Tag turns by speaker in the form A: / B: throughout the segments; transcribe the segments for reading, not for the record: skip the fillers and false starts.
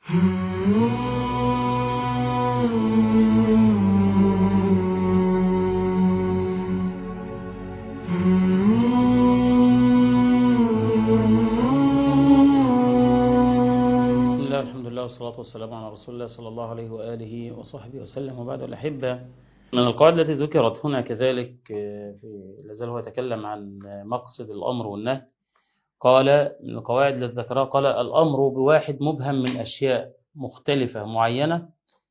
A: الله الحمد لله والصلاة والسلام على رسول الله صلى الله عليه وآله وصحبه وسلم. وبعد الأحبة، من القواعد التي ذكرت هنا كذلك لازال هو يتكلم عن مقصد الأمر والنهي. قال من القواعد التي ذكرها، قال الأمر بواحد مبهم من أشياء مختلفة معينة،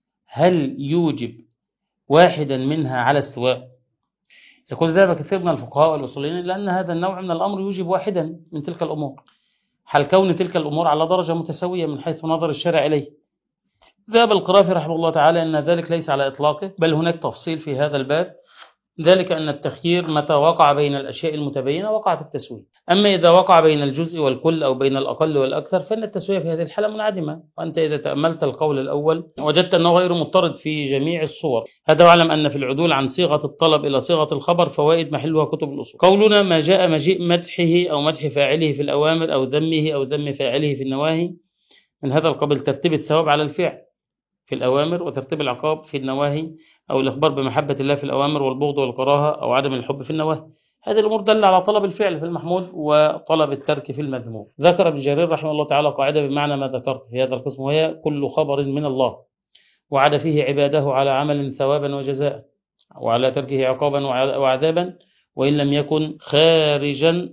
A: هل يوجب واحدا منها على السواء؟ يقول ذهب كثير من الفقهاء والأصوليين لأن هذا النوع من الأمر يوجب واحدا من تلك الأمور، حال كون تلك الأمور على درجة متساوية من حيث نظر الشرع إليه. ذهب القرافي رحمه الله تعالى أن ذلك ليس على إطلاقه، بل هناك تفصيل في هذا الباب، ذلك أن التخيير متى وقع بين الأشياء المتباينة وقعت التسوية، أما إذا وقع بين الجزء والكل أو بين الأقل والأكثر فإن التسوية في هذه الحالة منعدمة. وأنت إذا تأملت القول الأول وجدت أنه غير مضطرد في جميع الصور. هذا واعلم أن في العدول عن صيغة الطلب إلى صيغة الخبر فوائد محلها كتب الأصول. قولنا ما جاء مجيء مدحه أو مدح فاعله في الأوامر أو ذمه أو ذم فاعله في النواهي، من هذا القبيل ترتيب الثواب على الفعل في الأوامر وترتيب العقاب في النواهي، أو الإخبار بمحبة الله في الأوامر والبغض والكراهة أو عدم الحب في النواهي. هذه الأمور دل على طلب الفعل في المحمود وطلب الترك في المذموم. ذكر ابن جرير رحمه الله تعالى قاعدة بمعنى ما ذكرت في هذا القسم، وهي كل خبر من الله وعد فيه عباده على عمل ثوابا وجزاء وعلى تركه عقابا وعذابا، وإن لم يكن خارجا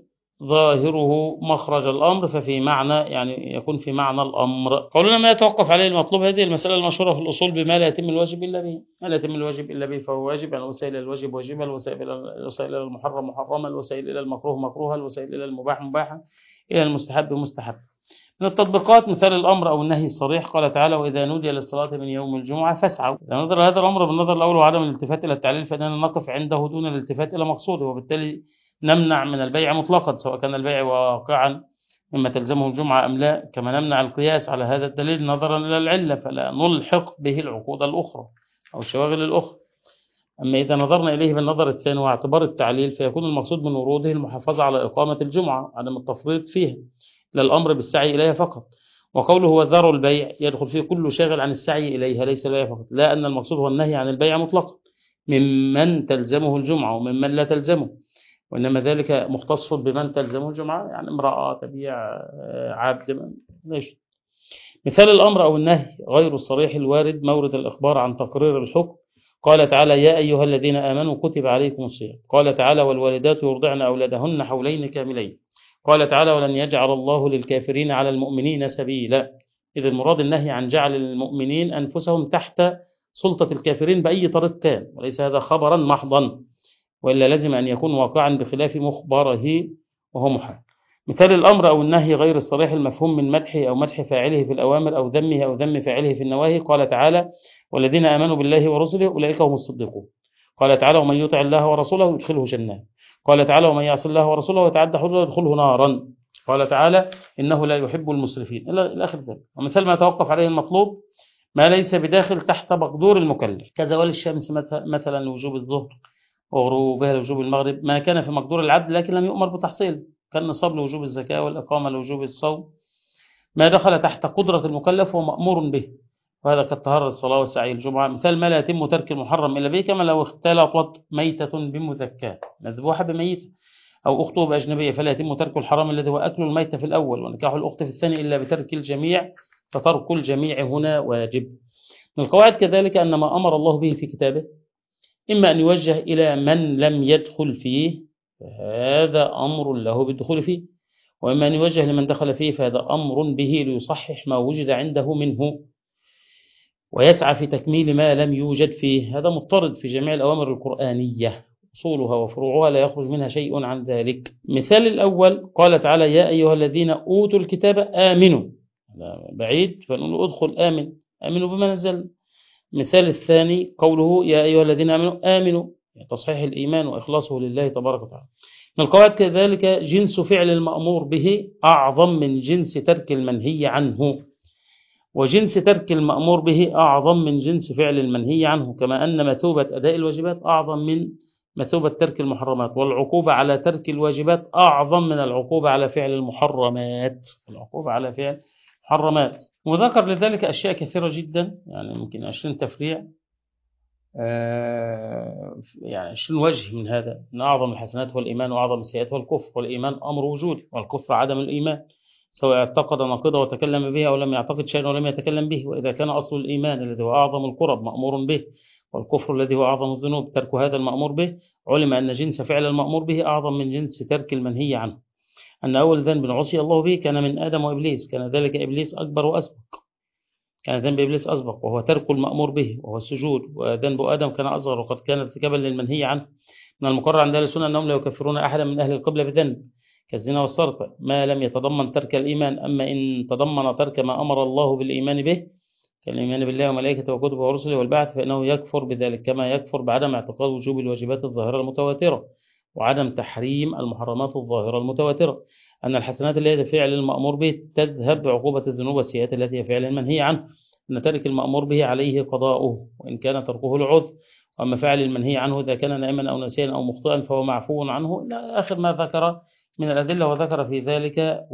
A: ظاهره مخرج الأمر ففي معنى، يعني يكون في معنى الأمر. قولنا ما يتوقف عليه المطلوب، هذه المسألة المشهورة في الأصول بما لا يتم الواجب إلا به. ما لا يتم الواجب إلا به فهو واجب، يعني الوسائل إلى الواجب واجبة، الوسائل إلى المحرم محرمة، الوسائل إلى المكروه مكروها، الوسائل إلى المباح مباحا، إلى المستحب مستحب. من التطبيقات مثال الأمر أو النهي الصريح، قال تعالى وإذا نودي للصلاة من يوم الجمعة فاسعوا. إذا نظر هذا الأمر بالنظر الأول وعدم الالتفات إلى التعليل فإننا نقف عنده دون الالتفات إلى مقصوده، وبالتالي نمنع من البيع مطلقا سواء كان البيع واقعا مما تلزمه الجمعة أم لا، كما نمنع القياس على هذا الدليل نظرا إلى العلة فلا نلحق به العقود الأخرى أو الشواغل الأخرى. أما إذا نظرنا إليه بالنظر الثاني واعتبار التعليل فيكون المقصود من وروده المحافظة على إقامة الجمعة، عدم التفريط فيها، لا الأمر بالسعي إليها فقط. وقوله هو ذر البيع يدخل فيه كل شاغل عن السعي إليها ليس البيع فقط، لا أن المقصود هو النهي عن البيع مطلقا ممن تلزمه الجمعة وممن لا تلزمه، وإنما ذلك مختص بمن تلزمه الجمعة، يعني امرأة تبيع عبد ليش. مثال الأمر أو النهي غير الصريح الوارد مورد الإخبار عن تقرير الحكم، قال تعالى يا أيها الذين آمنوا كتب عليكم الصيام. قال تعالى والوالدات يرضعن أولادهن حولين كاملين. قال تعالى ولن يجعل الله للكافرين على المؤمنين سبيلا. إذ المراد النهي عن جعل المؤمنين أنفسهم تحت سلطة الكافرين بأي طريق كان، وليس هذا خبرا محضا، وإلا لازم أن يكون واقعا بخلاف مخبره وهو محال. مثال الأمر أو النهي غير الصريح المفهوم من مدحه أو مدح فاعله في الأوامر أو ذمه أو ذم فاعله في النواهي، قال تعالى والذين آمنوا بالله ورسله أولئك هم الصديقون. قال تعالى ومن يطع الله ورسوله يدخله جنات. قال تعالى ومن يعص الله ورسوله ويتعدى حدوده يدخله نارا. قال تعالى إنه لا يحب المسرفين إلى آخر ذلك. ومثال ما يتوقف عليه المطلوب ما ليس بداخل تحت مقدور المكلف كزوال الشمس مثلا وجوب الظهر وغروبها لوجوب المغرب، ما كان في مقدور العبد لكن لم يؤمر بتحصيله، كالنصاب لوجوب الزكاة والإقامة لوجوب الصوم. ما دخل تحت قدرة المكلف هو مأمور به، وهذا كالطهارة الصلاة والسعي الجمعة. مثال ما لا يتم ترك المحرم إلا به، كما لو اختلطت ميتة بمذكاة مذبوحة بميتة أو أخته بأجنبية فلا يتم ترك الحرام الذي هو أكل الميتة في الأول ونكاح الأخت في الثاني إلا بترك الجميع، فترك الجميع هنا واجب. من القواعد كذلك أن ما أمر الله به في كتابه إما أن يوجه إلى من لم يدخل فيه فهذا أمر له بالدخول فيه، وإما أن يوجه لمن دخل فيه فهذا أمر به ليصحح ما وجد عنده منه ويسعى في تكميل ما لم يوجد فيه. هذا مضطرد في جميع الأوامر القرآنية، أصولها وفروعها لا يخرج منها شيء عن ذلك. مثال الأول قال تعالى يا أيها الذين أوتوا الكتاب آمنوا، بعيد فنقول ادخل آمن، آمنوا بما نزل. مثال الثاني قوله يا أيها الذين آمنوا تصحيح الإيمان وإخلاصه لله تبارك وتعالى. من القواعد كذلك جنس فعل المأمور به أعظم من جنس ترك المنهي عنه، وجنس ترك المأمور به أعظم من جنس فعل المنهي عنه، كما أن مثوبة أداء الواجبات أعظم من مثوبة ترك المحرمات، والعقوبة على ترك الواجبات أعظم من العقوبة على فعل المحرمات. العقوبة على فعل محرمات. وذكر لذلك أشياء كثيرة جدا، يعني ممكن 20 تفريع، يعني 20 وجه من هذا. من أعظم الحسنات هو الإيمان، وأعظم السيئات هو الكفر. والإيمان أمر وجودي، والكفر عدم الإيمان، سواء اعتقد ناقضه وتكلم به أو لم يعتقد شيئا ولم يتكلم به. وإذا كان أصل الإيمان الذي هو أعظم القرب مأمور به، والكفر الذي هو أعظم الذنوب ترك هذا المأمور به، علم أن جنس فعل المأمور به أعظم من جنس ترك المنهي عنه. أن أول ذنب عصي الله به كان من آدم وإبليس، كان ذلك إبليس أكبر وأسبق، كان ذنب إبليس أسبق وهو ترك المأمور به وهو السجود. وذنب آدم كان أصغر وقد كان ارتكابا للمنهي عنه. من المقرر عند أهل السنة أنهم لا يكفرون أحدا من أهل القبلة بذنب كالزنا والسرقة ما لم يتضمن ترك الإيمان. أما إن تضمن ترك ما أمر الله بالإيمان به كالإيمان بالله وملائكته وكتبه ورسله والبعث فإنه يكفر بذلك، كما يكفر بعدم اعتقاد وجوب الواجبات الظاهرة المتواترة وعدم تحريم المحرمات الظاهرة المتواترة. أن الحسنات التي فعل المأمور به تذهب بعقوبة الذنوب والسيئات التي فعل المنهي عنه. أن ترك المأمور به عليه قضاؤه وإن كان تركه العذر. وأما فعل المنهي عنه إذا كان نائما أو نسيا أو مخطئا فهو معفو عنه إلى آخر ما ذكر من الأدلة. وذكر في ذلك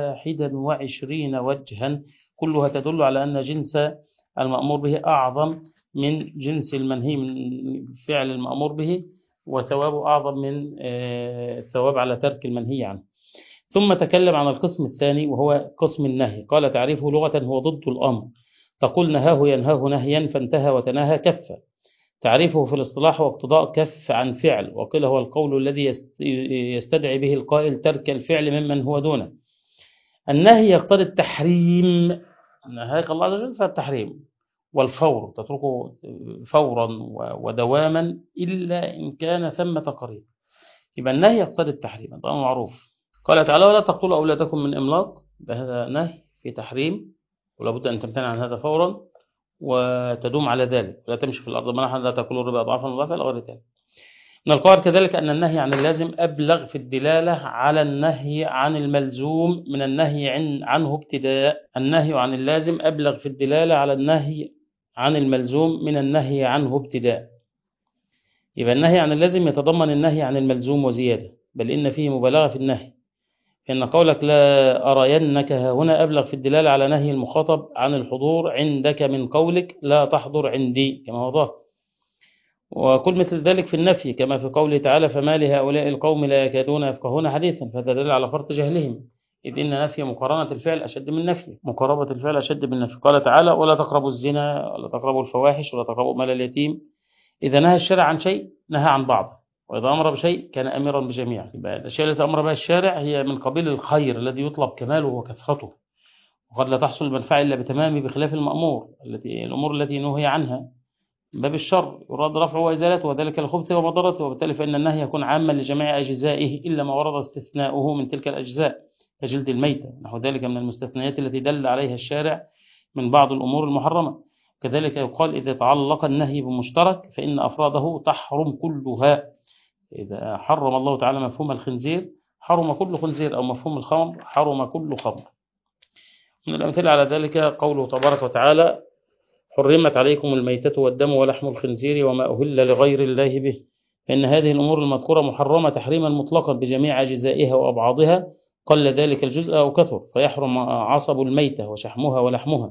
A: 21 وجها كلها تدل على أن جنس المأمور به أعظم من جنس المنهي من فعل المأمور به، وثوابه أعظم من الثواب على ترك المنهي عنه. ثم تكلم عن القسم الثاني وهو قسم النهي. قال تعريفه لغة هو ضد الأمر، تقول نهاه ينهاه نهيا فانتهى وتناهى كفا. تعريفه في الاصطلاح هو اقتضاء كف عن فعل، وقيل هو القول الذي يستدعي به القائل ترك الفعل ممن هو دونه. النهي يقتضي التحريم، نهاك الله عز وجل فالتحريم والفور، تتركه فورا ودواما إلا إن كان ثمة قريب. يبقى النهي يقتضي التحريم، طبعا معروف. قال تعالى ولا تقتلوا أولادكم من إملاق، هذا نهي في تحريم ولا بد أن تمتنع عن هذا فورا وتدوم على ذلك، ولا تمشي في الأرض مرحا لا تأكلوا الربا أضعافا مضاعفة إلى غير ذلك. من القواعد كذلك أن النهي عن اللازم أبلغ في الدلالة على النهي عن الملزوم من النهي عنه ابتداء. النهي عن اللازم أبلغ في الدلالة على النهي عن الملزوم من النهي عنه ابتداء. يبقى النهي عن اللازم يتضمن النهي عن الملزوم وزيادة، بل إن فيه مبالغة في النهي، فإن قولك لا أرينك هنا أبلغ في الدلالة على نهي المخاطب عن الحضور عندك من قولك لا تحضر عندي كما هو ظاهر. وكل مثل ذلك في النفي كما في قوله تعالى فما لهؤلاء القوم لا يكادون يفقهون حديثا، فهذا دل على فرط جهلهم، إذ إن نفي مقارنة الفعل أشد من نفي مقاربة الفعل أشد من نفي. قال تعالى ولا تقربوا الزنا ولا تقربوا الفواحش ولا تقربوا مال اليتيم. إذا نهى الشارع عن شيء نهى عن بعض، وإذا أمر بشيء كان أمرا بجميع. يبقى الأشياء التي أمر بها الشارع هي من قبيل الخير الذي يطلب كماله وكثرته، وقد لا تحصل المنفعة إلا بتمامه، بخلاف الأمور التي نهي عنها باب الشر يراد رفعه وإزالته وذلك الخبث ومضرته، وبالتالي فإن النهي يكون عاما لجميع أجزائه إلا ما ورد استثناؤه من تلك الأجزاء كجلد الميتة، نحو ذلك من المستثنيات التي دل عليها الشارع من بعض الأمور المحرمة. كذلك يقال إذا تعلق النهي بمشترك فإن أفراده تحرم كلها. إذا حرم الله تعالى مفهوم الخنزير حرم كل خنزير، أو مفهوم الخمر حرم كل خمر. من الأمثلة على ذلك قوله تبارك وتعالى حرمت عليكم الميتة والدم ولحم الخنزير وما أهل لغير الله به، فإن هذه الأمور المذكورة محرمة تحريما مطلقا بجميع أجزائها وأبعاضها قل ذلك الجزء أو كثر، فيحرم عصب الميتة وشحمها ولحمها،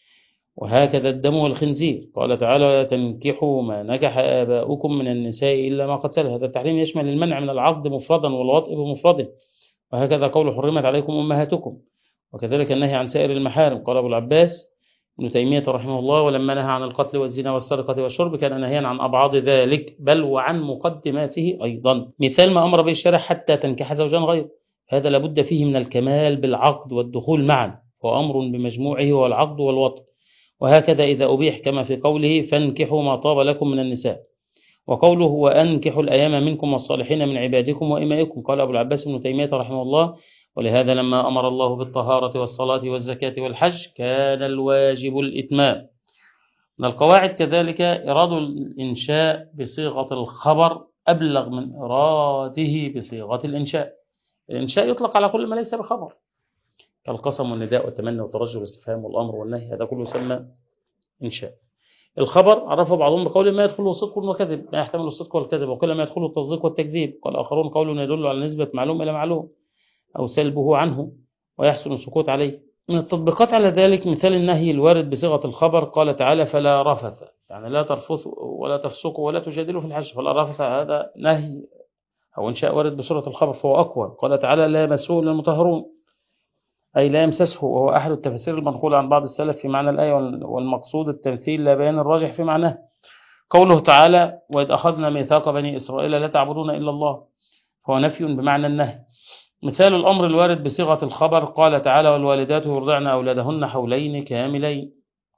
A: وهكذا الدم والخنزير. قال تعالى لا تنكحوا ما نكح آباؤكم من النساء إلا ما قد سلف، هذا التحريم يشمل المنع من العقد مفردا والوطء بمفرده. وهكذا قول حرمت عليكم أمهاتكم، وكذلك النهي عن سائر المحارم. قال أبو العباس ابن تيمية رحمه الله ولما نهى عن القتل والزنا والسرقة والشرب كان نهيا عن أبعاد ذلك بل وعن مقدماته أيضا. مثال ما أمر به الشارع حتى تنكح زوجا غيره، هذا لابد فيه من الكمال بالعقد والدخول معا، وأمر بمجموعه والعقد والوطء. وهكذا إذا أبيح كما في قوله فانكحوا ما طاب لكم من النساء، وقوله وأنكحوا الأيام منكم والصالحين من عبادكم وإمائكم. قال أبو العباس ابن تيمية رحمه الله ولهذا لما أمر الله بالطهارة والصلاة والزكاة والحج كان الواجب الإتمام. من القواعد كذلك إراد الإنشاء بصيغة الخبر أبلغ من إراده بصيغة الإنشاء. الإنشاء يطلق على كل ما ليس بخبر كالقسم والنداء والتمني والترجي والاستفهام والأمر والنهي، هذا كله يسمى إنشاء. الخبر عرفه بعضهم بقول ما يدخله صدق وكذب، ما يحتمل الصدق والكذب، وكل ما يدخله التصديق والتكذيب. قال آخرون قول يدل على نسبة معلوم إلى معلوم أو سلبه عنه ويحسن السكوت عليه. من التطبيقات على ذلك مثال النهي الوارد بصيغة الخبر، قال تعالى فلا رفث، يعني لا ترفثوا ولا تفسقوا ولا تجادلوا في الحج. فلا رفث هذا نهي أو إنشاء وارد بصيغة الخبر فهو أقوى. قال تعالى لا يمسه إلا المطهرون، أي لا يمسسه، وهو أحد التفاسير المنقولة عن بعض السلف في معنى الآية، والمقصود التمثيل لا بيان الراجح في معناه. قوله تعالى وإذ أخذنا ميثاق بني إسرائيل لا تعبدون إلا الله، هو نفي بمعنى النهي. مثال الأمر الوارد بصيغة الخبر، قال تعالى والوالدات يرضعن أولادهن حولين كاملين.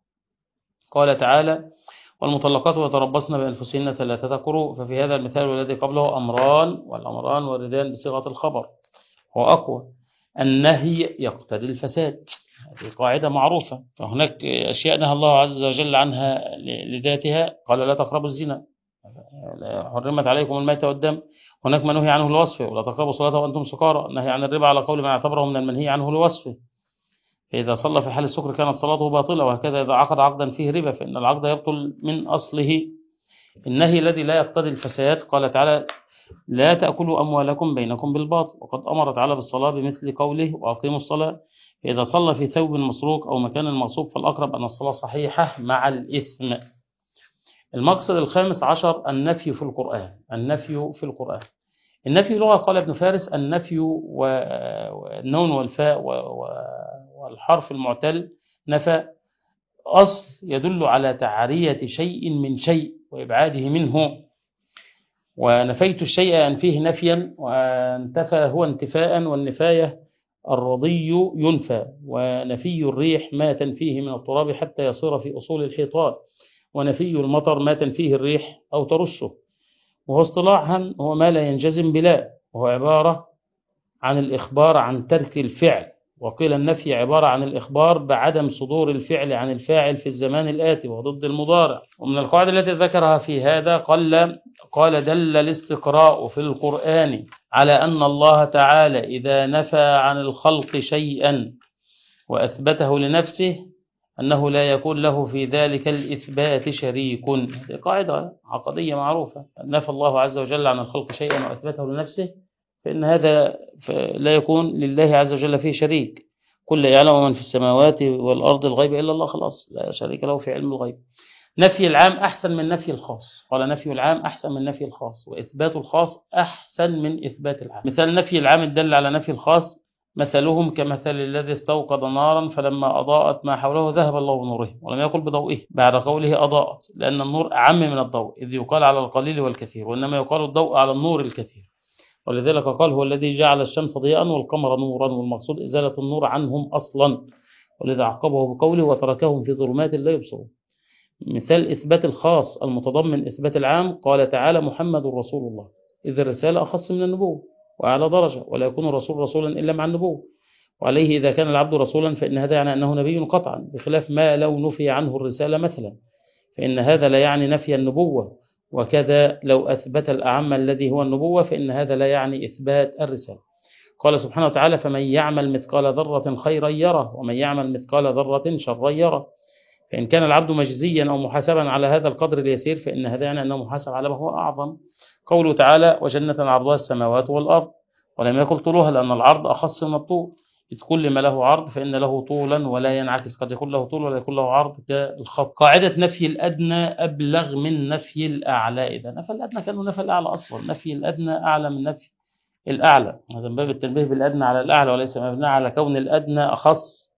A: قال تعالى والمطلقات يتربصن بأنفسهن 3 قروء. ففي هذا المثال والذي قبله أمران، والأمران واردان بصيغة الخبر، هو أقوى. النهي يقتضي الفساد، هذه قاعدة معروفة. فهناك أشياء نهى الله عز وجل عنها لذاتها، قال لا تقربوا الزنا، حرمت عليكم الميتة والدم. هناك ما نهي عنه لوصفه، ولا تقربوا الصلاة وأنتم سكارى، النهي عن الربا على قول من اعتبره من المنهي عنه لوصفه. فإذا صلى في حال السكر كانت صلاته باطلة، وهكذا إذا عقد عقدا فيه ربا فإن العقد يبطل من أصله. النهي الذي لا يقتضي الفساد، قال تعالى لا تأكلوا أموالكم بينكم بالباطل، وقد أمر تعالى بالصلاة بمثل قوله وأقيموا الصلاة. فإذا صلى في ثوب مسروق أو مكان مغصوب فالأقرب أن الصلاة صحيحة مع الإثم. المقصد الخامس عشر النفي في القرآن. النفي في القرآن، النفي لغة، قال ابن فارس النفي والنون والفاء والحرف المعتل نفى، أصل يدل على تعرية شيء من شيء وإبعاده منه. ونفيت الشيء أنفيه نفيا، وانتفى هو انتفاء، والنفاية الرضي ينفى. ونفي الريح ما تنفيه من التراب حتى يصير في أصول الحيطان، ونفي المطر ما تنفيه الريح أو ترشه. وهو اصطلاحا هو ما لا ينجزم بلا، وهو عبارة عن الإخبار عن ترك الفعل. وقيل النفي عبارة عن الإخبار بعدم صدور الفعل عن الفاعل في الزمان الآتي، وضد المضارع. ومن القواعد التي ذكرها في هذا قال دل الاستقراء في القرآن على أن الله تعالى إذا نفى عن الخلق شيئا وأثبته لنفسه أنه لا يكون له في ذلك الإثبات شريك. هذه قاعدة عقدية معروفة، نفى الله عز وجل عن الخلق شيئا وأثبته لنفسه فإن هذا لا يكون لله عز وجل فيه شريك. كل يعلم من في السماوات والأرض الغيب إلا الله، خلاص لا شريك له في علم الغيب. نفي العام أحسن من نفي الخاص، قال نفي العام أحسن من نفي الخاص، وإثبات الخاص أحسن من إثبات العام. مثال نفي العام الدل على نفي الخاص، مثلهم كمثل الذي استوقد نارا فلما أضاءت ما حوله ذهب الله بنوره ولم يقل بضوئه بعد قوله أضاءت، لأن النور أعم من الضوء، إذ يقال على القليل والكثير، وإنما يقال الضوء على النور الكثير. ولذلك قال هو الذي جعل الشمس ضياء والقمر نورا، والمقصود إزالة النور عنهم أصلا، ولذا عقبه بقوله وتركهم في ظلمات لا يبصرون. مثال إثبات الخاص المتضمن إثبات العام، قال تعالى محمد رسول الله، إذ الرسالة أخص من النبوة وأعلى درجة، ولا يكون الرسول رسولا إلا مع النبوة. وعليه إذا كان العبد رسولا فإن هذا يعني أنه نبي قطعا، بخلاف ما لو نفي عنه الرسالة مثلا، فإن هذا لا يعني نفي النبوة. وكذا لو أثبت الأعم الذي هو النبوة فإن هذا لا يعني إثبات الرسالة. قال سبحانه وتعالى فمن يعمل مثقال ذرة خيرا يره ومن يعمل مثقال ذرة شرا يره. فإن كان العبد مجزيا أو محاسبا على هذا القدر اليسير فإن هذا يعني أنه محاسب على ما هو أعظم. قوله تعالى وجنة عرضها السماوات والأرض، ولم يقل طولها لأن العرض أخص من الطول، إذ كل ما له عرض فإن له طولا ولا ينعكس، قد يكون له طول ولا يكون له عرض كالخط. قاعدة نفي الأدنى أبلغ من نفي الأعلى. إذا نفى الأدنى كأنه نفى الأعلى أصلا، نفي الأدنى أعلى من نفي الأعلى، هذا من باب التنبيه بالأدنى على الأعلى وليس مبنى على كون الأدنى أخص.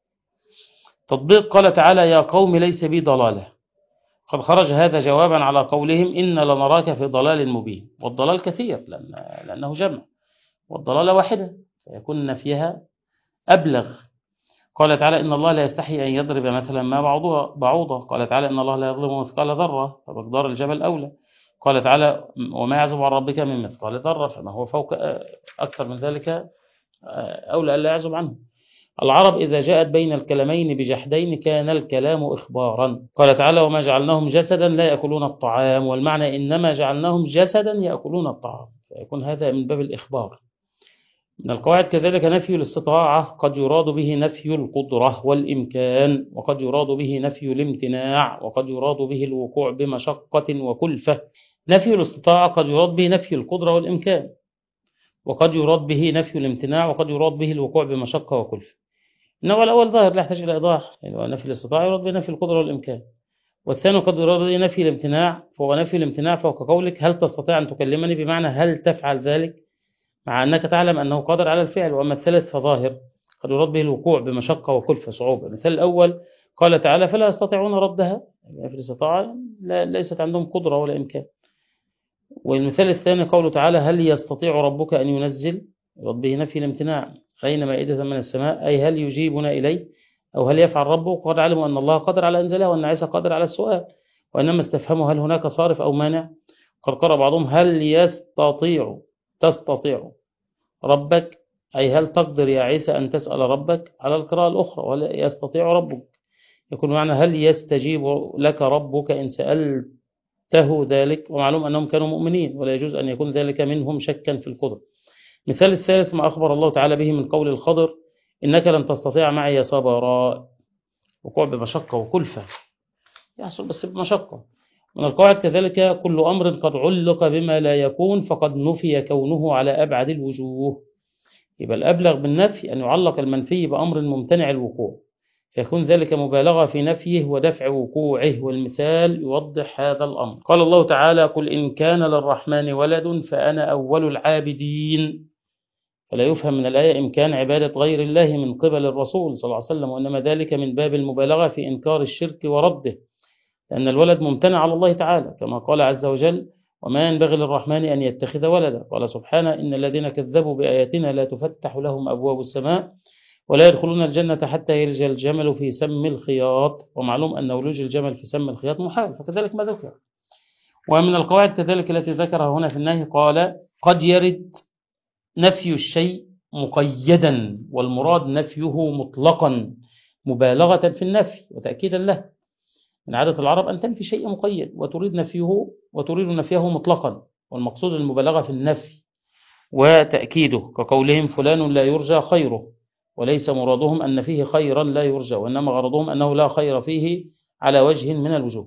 A: تطبيق قال تعالى يا قوم ليس بي ضلالة، قد خرج هذا جوابا على قولهم إن لنراك في ضلال مبين. والضلال كثير لأنه جمع، والضلالة واحدة فيكون نفيها أبلغ. قال تعالى إن الله لا يستحي أن يضرب مثلا ما بعوضة. قال تعالى إن الله لا يظلم مثقال ذرة، فمقدار الجبل أولى. قال تعالى وما يعزب عن ربك من مثقال ذرة، فما هو فوق أكثر من ذلك أولى ألا يعزب عنه. العرب إذا جاءت بين الكلمين بجحدين كان الكلام إخبارا. قال تعالى وما جعلناهم جسدا لا يأكلون الطعام، والمعنى إنما جعلناهم جسدا يأكلون الطعام، فيكون هذا من باب الإخبار. من القواعد كذلك نفي الاستطاعة، قد يراد به نفي القدرة والإمكان، وقد يراد به نفي الامتناع، وقد يراد به الوقوع بمشقة وكلفة. نفي الاستطاعة قد يراد به نفي القدرة والإمكان، وقد يراد به نفي الامتناع، وقد يراد به الوقوع بمشقة وكلفة. النوع الأول ظاهر لا يحتاج إلى إيضاح، يعني هو نفي الاستطاعة يراد بنفي القدرة والإمكان. والثاني قد يراد بنفي الامتناع، فهو نفي الامتناع فهو كقولك هل تستطيع أن تكلمني، بمعنى هل تفعل ذلك، مع أنك تعلم أنه قادر على الفعل. وأما الثالث فظاهر قد يراد به الوقوع بمشقة وكلفة صعوبة. المثال الأول قال تعالى فلا يستطيعون ردها، يعني في الاستطاعة ليست عندهم قدرة ولا إمكان. والمثال الثاني قوله تعالى هل يستطيع ربك أن ينزل، يراد به نفي الامتناع، أين مائدة من السماء، أي هل يجيبنا إليه، أو هل يفعل ربك، وقد علموا أن الله قادر على إنزالها وأن عيسى قادر على السؤال، وإنما استفهموا هل هناك صارف أو مانع. قد قرأ بعضهم هل تستطيع ربك، أي هل تقدر يا عيسى أن تسأل ربك، على القراءة الأخرى ولا يستطيع ربك، يكون معنى هل يستجيب لك ربك إن سألته ذلك، ومعلوم أنهم كانوا مؤمنين ولا يجوز أن يكون ذلك منهم شكا في القدر. مثال الثالث ما أخبر الله تعالى به من قول الخضر إنك لن تستطيع معي صبرا، وقوع بمشقة وكلفة، يحصل بس بمشقة. من القواعد كذلك كل أمر قد علق بما لا يكون فقد نفي كونه على أبعد الوجوه، يبقى الأبلغ بالنفي أن يعلق المنفي بأمر ممتنع الوقوع، فيكون ذلك مبالغة في نفيه ودفع وقوعه. والمثال يوضح هذا الأمر. قال الله تعالى قل إن كان للرحمن ولد فأنا أول العابدين، فلا يفهم من الآية إمكان عبادة غير الله من قبل الرسول صلى الله عليه وسلم، وإنما ذلك من باب المبالغة في إنكار الشرك ورده، لأن الولد ممتنع على الله تعالى، كما قال عز وجل وما ينبغي للرحمن أن يتخذ ولدا. قال سبحانه إن الذين كذبوا بآياتنا لا تفتح لهم أبواب السماء ولا يدخلون الجنة حتى يلج الجمل في سم الخياط، ومعلوم أن ولوج الجمل في سم الخياط محال، فكذلك ما ذكر. ومن القواعد كذلك التي ذكرها هنا في النهي قال قد يرد نفي الشيء مقيدا والمراد نفيه مطلقا مبالغة في النفي وتأكيدا له. من عادة العرب أن تنفي شيء مقيد وتريد نفيه مطلقا، والمقصود المبالغة في النفي وتأكيده، كقولهم فلان لا يرجى خيره، وليس مرادهم أن فيه خيرا لا يرجى، وإنما غرضهم أنه لا خير فيه على وجه من الوجوه.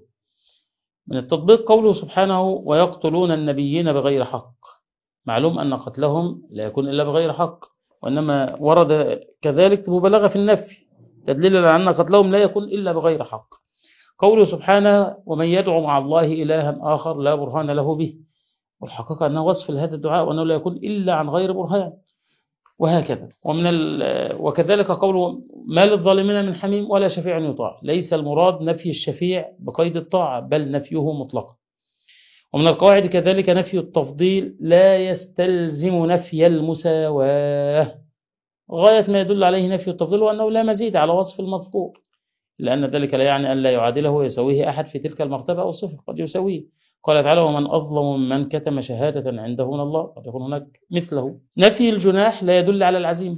A: من التطبيق قوله سبحانه ويقتلون النبيين بغير حق، معلوم أن قتلهم لا يكون إلا بغير حق، وإنما ورد كذلك مبالغة في النفي تدليل على أن قتلهم لا يكون إلا بغير حق. قوله سبحانه ومن يدعو مع الله إلها آخر لا برهان له به، والحقيقة أنه وصف لهذا الدعاء وأنه لا يكون إلا عن غير برهان، وهكذا. وكذلك قوله ما للظالمين من حميم ولا شفيع يطاع، ليس المراد نفي الشفيع بقيد الطاعة بل نفيه مطلقا. ومن القواعد كذلك نفي التفضيل لا يستلزم نفي المساواة، غاية ما يدل عليه نفي التفضيل وأنه لا مزيد على وصف المذكور، لأن ذلك لا يعني أن لا يعادله ويسويه أحد في تلك المرتبة أو الصفة، قد يسويه. قال تعالى ومن أظلم من كتم شهادة عنده من الله، قد يكون هناك مثله. نفي الجناح لا يدل على العزيمة،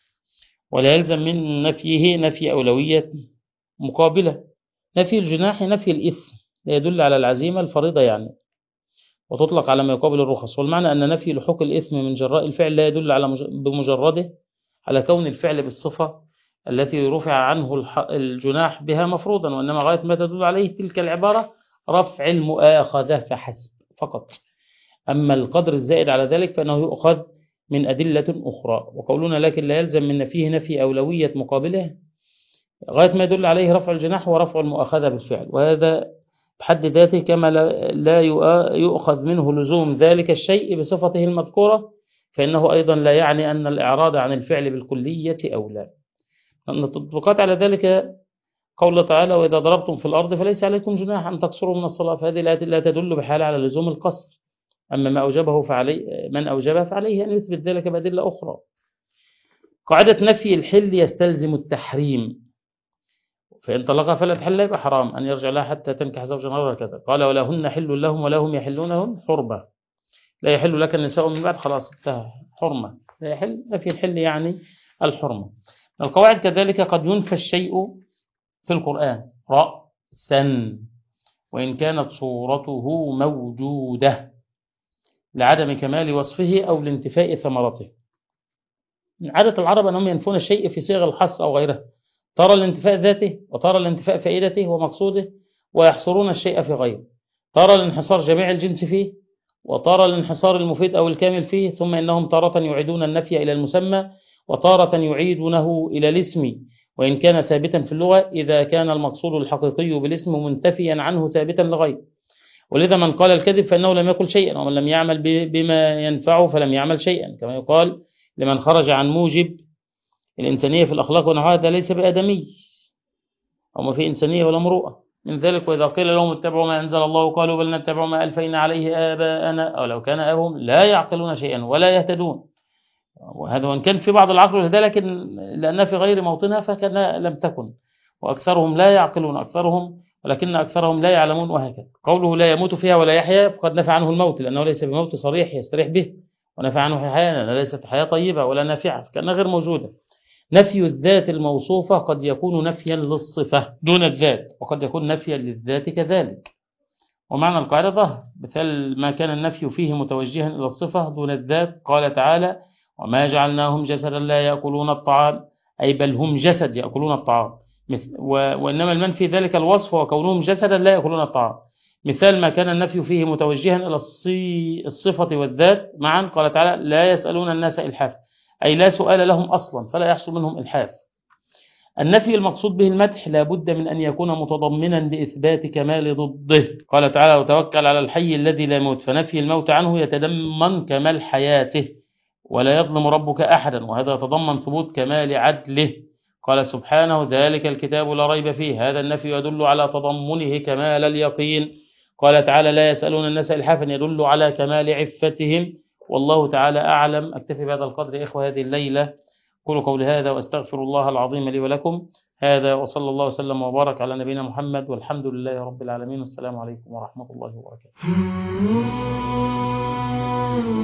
A: ولا يلزم من نفيه نفي أولوية مقابلة. نفي الجناح نفي الإثم لا يدل على العزيمة الفريضة يعني، وتطلق على ما يقابل الرخص. والمعنى أن نفي لحوق الإثم من جراء الفعل لا يدل على بمجرده على كون الفعل بالصفة التي رفع عنه الجناح بها مفروضا، وإنما غاية ما تدل عليه تلك العبارة رفع المؤاخذة فحسب فقط. أما القدر الزائد على ذلك فإنه يؤخذ من أدلة أخرى. وقولنا لكن لا يلزم من نفيه نفي أولوية مقابله، غاية ما يدل عليه رفع الجناح ورفع المؤاخذة بالفعل، وهذا بحد ذاته كما لا يؤخذ منه لزوم ذلك الشيء بصفته المذكورة، فإنه أيضا لا يعني أن الإعراض عن الفعل بالكلية أولى. أن التطبيقات على ذلك قول تعالى وإذا ضربتم في الأرض فليس عليكم جناح أن تقصروا من الصلاة، فهذه الآية لا تدل بحال على لزوم القصر، أما ما أوجبه من أوجبه فعليه أن يثبت ذلك بأدلة أخرى. قاعدة نفي الحل يستلزم التحريم، فإن طلقها فلا تحل يبقى حرام أن يرجع لها حتى تنكح زوجا غيرها كذا. قال ولهن حل لهم ولا هم يحلونهن حرمة، لا يحل لك النساء من بعد، خلاص انتهى حرمة، لا يحل. نفي الحل يعني الحرمة. القواعد كذلك قد ينفى الشيء في القرآن رأسا وإن كانت صورته موجودة لعدم كمال وصفه أو لانتفاء ثمرته. من عادة العرب أنهم ينفون الشيء في صيغ الحص أو غيرها، ترى الانتفاء ذاته وترى الانتفاء فائدته ومقصوده، ويحصرون الشيء في غيره، ترى الانحصار جميع الجنس فيه وترى الانحصار المفيد أو الكامل فيه، ثم إنهم تارة يعيدون النفي إلى المسمى وتارة يعيدونه إلى الاسم، وإن كان ثابتا في اللغة إذا كان المقصود الحقيقي بالاسم منتفيا عنه ثابتا لغيره. ولذا من قال الكذب فإنه لم يقل شيئا، ومن لم يعمل بما ينفعه فلم يعمل شيئا، كما يقال لمن خرج عن موجب الإنسانية في الأخلاق ونحوها هذا ليس بآدمي، أو ما في إنسانية ولا مروءة. من ذلك وإذا قيل لهم اتبعوا ما أنزل الله قالوا بل نتبع ما ألفينا عليه آباءنا أو لو كان آباؤهم لا يعقلون شيئا ولا يهتدون. وهذا وإن كان في بعض العقل والهداية لكن لأنها في غير موطنها فكان لم تكن. وأكثرهم لا يعقلون ولكن أكثرهم لا يعلمون. وهكذا قوله لا يموت فيها ولا يحيا فقد نفى عنه الموت لأنه ليس بموت صريح يستريح به، ونفى عنه حياة لأنها ليست حياة طيبة ولا نافعة فكأنها غير موجودة. نفي الذات الموصوفة قد يكون نفيا للصفة دون الذات، وقد يكون نفيا للذات كذلك. ومعنى القاعدة ظهر مثال ما كان النفي فيه متوجها إلى الصفة دون الذات. قال تعالى وما جعلناهم جسدا لا يأكلون الطعام، أي بل هم جسد يأكلون الطعام، وإنما المنفي ذلك الوصف وكونهم جسدا لا يأكلون الطعام. مثال ما كان النفي فيه متوجها إلى الصفة والذات معا. قال تعالى لا يسألون الناس إلحافا، أي لا سؤال لهم أصلا فلا يحصل منهم إلحاف. النفي المقصود به المدح لا بد من أن يكون متضمنا لإثبات كمال ضده. قال تعالى وتوكل على الحي الذي لا يموت، فنفي الموت عنه يتضمن كمال حياته ولا يظلم ربك أحدا، وهذا يتضمن ثبوت كمال عدله. قال سبحانه ذلك الكتاب لا ريب فيه، هذا النفي يدل على تضمنه كمال اليقين. قال تعالى لا يسألون الناس إلحافا يدل على كمال عفتهم. والله تعالى أعلم. أكتفي بهذا القدر إخوة هذه الليلة. قولوا قولي هذا واستغفر الله العظيم لي ولكم. هذا وصلى الله وسلم وبارك على نبينا محمد والحمد لله رب العالمين. والسلام عليكم ورحمة الله وبركاته.